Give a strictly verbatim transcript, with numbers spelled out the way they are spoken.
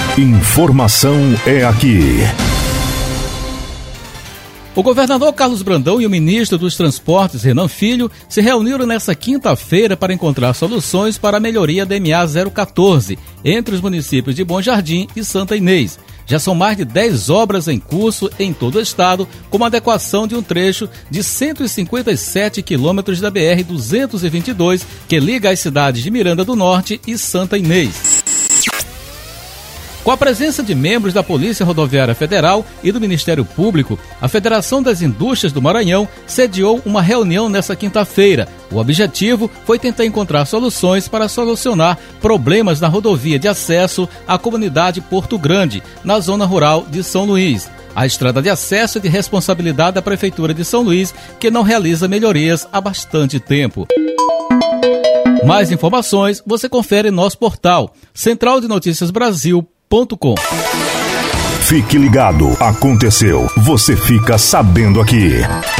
Informação é aqui. O governador Carlos Brandão e o ministro dos Transportes, Renan Filho, se reuniram nesta quinta-feira para encontrar soluções para a melhoria da M A zero quatorze, entre os municípios de Bom Jardim e Santa Inês. Já são mais de dez obras em curso em todo o estado, como a adequação de um trecho de cento e cinquenta e sete quilômetros da B R duzentos e vinte e dois, que liga as cidades de Miranda do Norte e Santa Inês. Com a presença de membros da Polícia Rodoviária Federal e do Ministério Público, a Federação das Indústrias do Maranhão sediou uma reunião nesta quinta-feira. O objetivo foi tentar encontrar soluções para solucionar problemas na rodovia de acesso à comunidade Porto Grande, na zona rural de São Luís. A estrada de acesso é de responsabilidade da Prefeitura de São Luís, que não realiza melhorias há bastante tempo. Mais informações você confere em nosso portal central de notícias brasil ponto com. Fique ligado, aconteceu, você fica sabendo aqui.